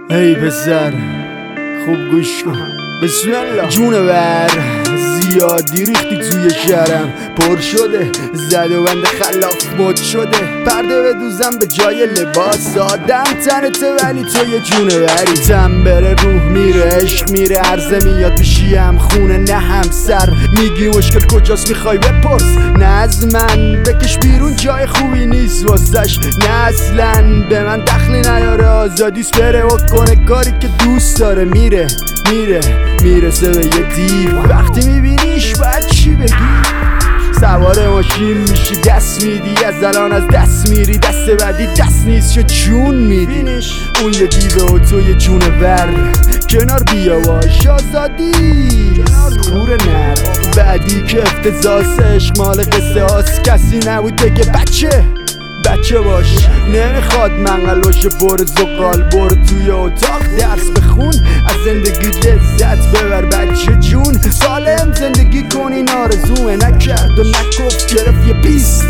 ای پسر خوب گوش کن، بسم الله. جونور زیادی ریختی توی شهرم، پر شده زد و بند خلاف مد شده. پرده بدوزم به جای لباس آدم تنته، ولی تو یه جونوری. تن بره روح میره، عشق میره، عرضه میاد پیشیم خونه نه همسر. میگی مشکل کجاست میخوای بپرس، نه از من بکش بیرون جای خوبی نیست واسش، نه اصلا به من دخلی نیاره. آزادیش بره و کنه کاری که دوست داره. میره میرسه به یه دیو، وقتی میبینیش باید چی بگی؟ سوار ماشین میشی دست میدی، از الان از دست میری، دست بعدی دست نیست شو جون میدی. اون یه دیوه و تو یه جونور، کنار بیا باش آزادی کور نر. بعدی که افتضاحه عشق مال قصه هاست، کسی نبود بگه بچه باش. نمیخواد منقل باشه، برو زغال برو توی اتاق درس بخون، از زندگی لذت ببر بچه جون. سالم زندگی کنی آرزومه، نکرد و نگفت گرفت یه بیست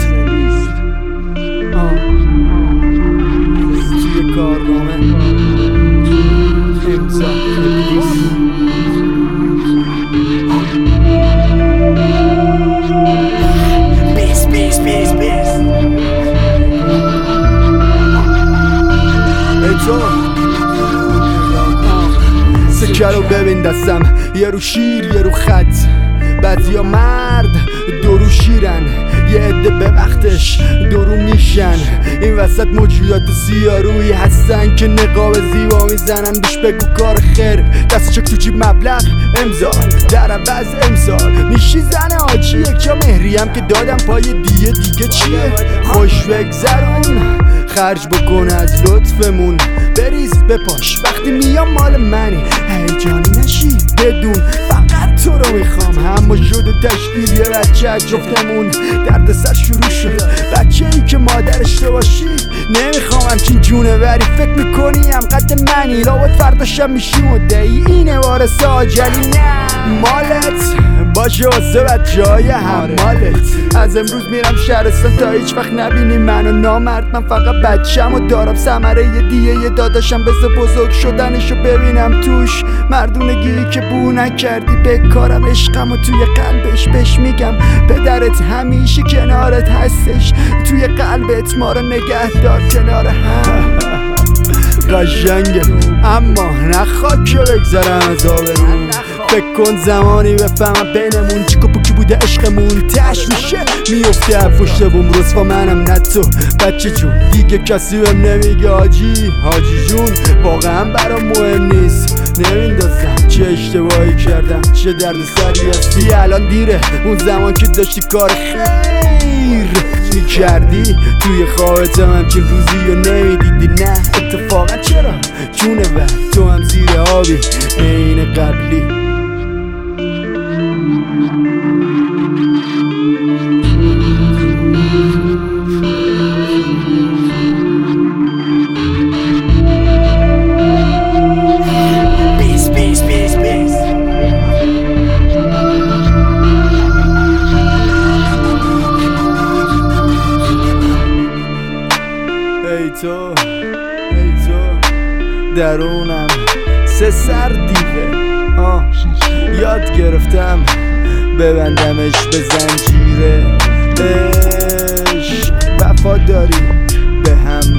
توی کارنامه امضا سکه رو ببین دستم، یه رو شیر یه رو خط. بعضیا مرد دورو شیرن، یه عده به وقتش دورو میشن. این وسط موجودات سیارویی هستن که نقاب زیبا میزنن. بهش بگو کار خیر، دست چک تو جیب مبلغ امضا، در عوض امسال میشی زن آجی. یک جا مهریم که دادم پای دیگه چیه؟ خوش بگذرون خرج بکن از لطفمون، بریز بپاش وقتی میام مال منی. هیجانی نشی بدون فقط تو رو میخوام. اما شد و تشکیل یه بچه از جفتمون، درد سر شروع شد. بچه ای که مادرش تو باشی نمیخوام همچین جونوری. فکر میکنی هم قد منی، لابد فرداشم میشی مدعی اینه وارث آجلی. نه مالت باشه واسه بچه های همالت. از امروز میرم شهرستان تا هیچ وقت نبینی منو نامرد. من فقط بچم و دارم ثمره یه داداشم، بذار بزرگ شدنشو ببینم توش. مردونگی که بو نکردی بکارم، عشقم و توی قلبش بهش میگم پدرت همیشه کنارت هستش. توی قلبت ما رو نگه دار کنار هم. قشنگه اما نخواد که بگذرم از آبرون. فکر کن زمانی بفهمم بینمون چیکو پوکی بوده عشقمون. تش میشه میفته پشت بوم رسوا منم نه تو بچه جون. دیگه کسی بهم نمیگه حاجی جون، واقعا برام مهم نیست. نمیندازم چه اشتباهی کردم، چه درد سری هستی. الان دیره، اون زمان که داشتی کار خیر میکردی توی خوابت هم همچین روزی رو نمیدیدی. نه اتفاقا چرا جونور تو هم زیر آبی عین قبلی. ای تو درونم سه سر دیوه. یاد گرفتم ببندمش به زنجیره. عشق وفاداری به هم